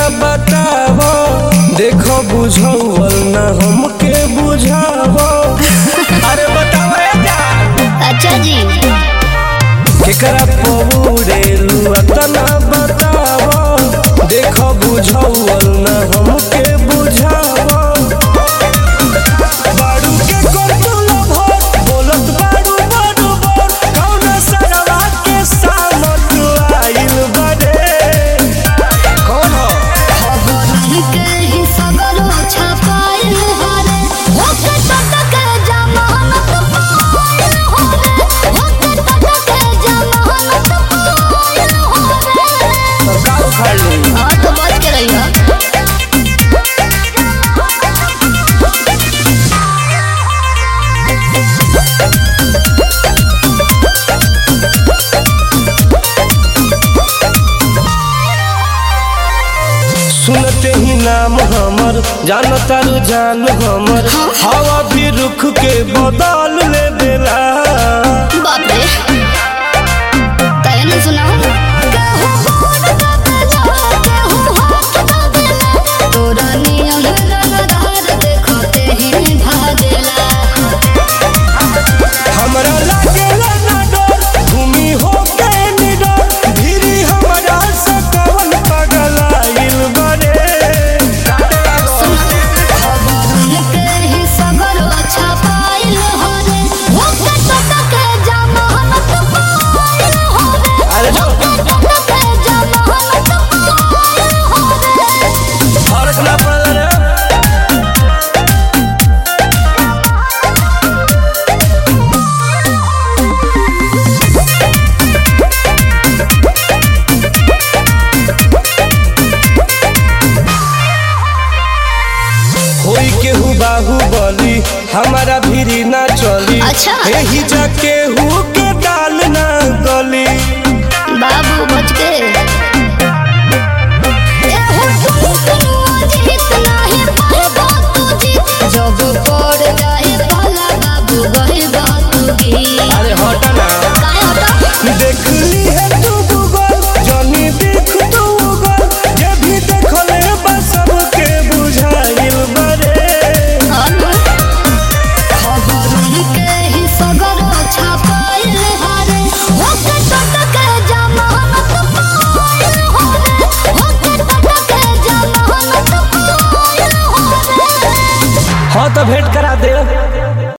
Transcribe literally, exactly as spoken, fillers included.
बतावो देखो बुझौल ना हमके बुझावो। अरे बताओ अच्छा जी केकरा पौरेलू तना बतावो देखो बुझौल ना हमके बुझावो। बाड़ू के कोतुल भोर बोलत बाड़ू बाड़ू बोर कौन सरवा के सामत आइल बड़े कौन हो के ही सगरो छपाइल हरे ओके टटक जमानत पाइल हरे ओके टटक जमानत पाइल हरे सरकार उखाड़ ली। हां तो बच के रहिया सुनते ही नाम हमर जानता जान हमर हवा भी रुख के बदल ले देला। बाप रे तैने सुनाओ केहू गोद का बेला केहू हाथ का बेला तोरा नियम रंगदार देखते ही भागेला। हमरा लागेला ना डर भूमि हो के निडर धीरी हमरा से कवन पागल आइल बड़े। के ही सगरो छपाइल हरे ओके टटक जमानत पाइल हरे अरे जो टटक जमानत पाइल हरे फर्क ना पड़ल रे। होई केहू बाहुबली हमारा भीरी ना चली। अच्छा। एही जा केहू के डाल ना गली। बाबू बच के एहो दुनिया जीत नाही पाएबो तू जीत जब पड़ जाए भला बाबू गइबो तू गीत। अरे हट ना काहे हटा देख ली है तू गूगल जनी देख तू गूगल जे भी देखले बस सबके बुझाइल बड़े। खबर के ही सगरो छपाइल हरे ओके टटक जमानत पाइल हरे ओके टटक जमानत पाइल हरे। हाँ तो भेंट